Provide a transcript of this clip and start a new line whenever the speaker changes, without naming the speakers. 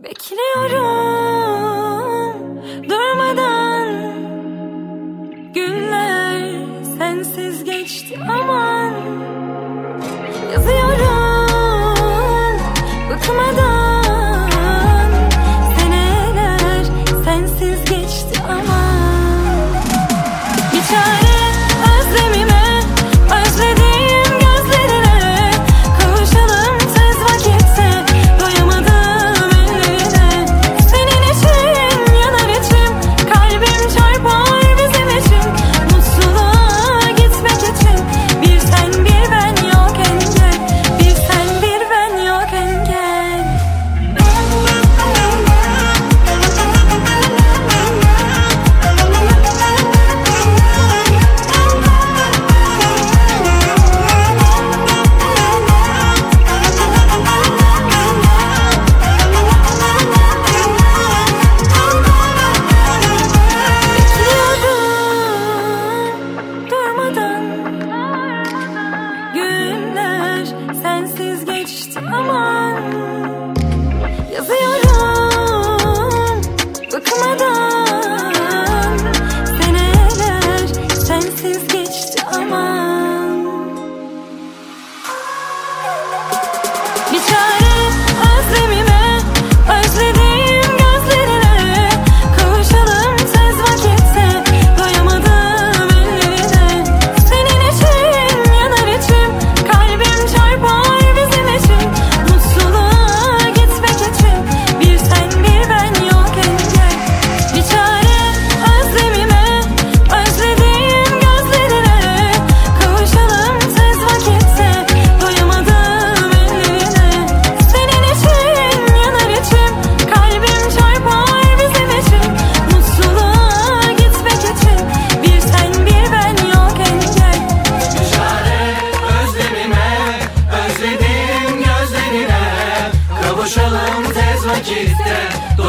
Bekliyorum durmadan. Günler sensiz geçti aman. Yazıyorum bıkmadan. Seneler sensiz geçti aman. Bir çare özlemime, özlediğim gözlerine. Kavuşalım tez vakitte, doyamadım ellerine. Senin için yanar içim, kalbim çarpar bizim için. Mutluluğa gitmek için bir sen bir ben yok engel. Bir sen bir ben yok engel. Durmadan. Günler sensiz geçti aman. Yazıyorum bıkmadan. Seneler sensiz geçti aman. Bir çare özlemime, özlediğim gözlerine. Kavuşalım tez vakitte, doyamadım ellerine. Senin için yanar içim, kalbim çarpar bizim için. Mutluluğa gitmek için bir sen bir ben yok engel. Bir çare özlemime, özlediğim gözlerine. Kavuşalım tez vakitte, doyamadım ellerine. Senin için yanar içim, kalbim çarpar bizim için. Mutluluğa gitmek için bir sen bir ben yok engel.
Bir çare özlemime, özlediğim gözlerine. Kavuşalım tez vakitte,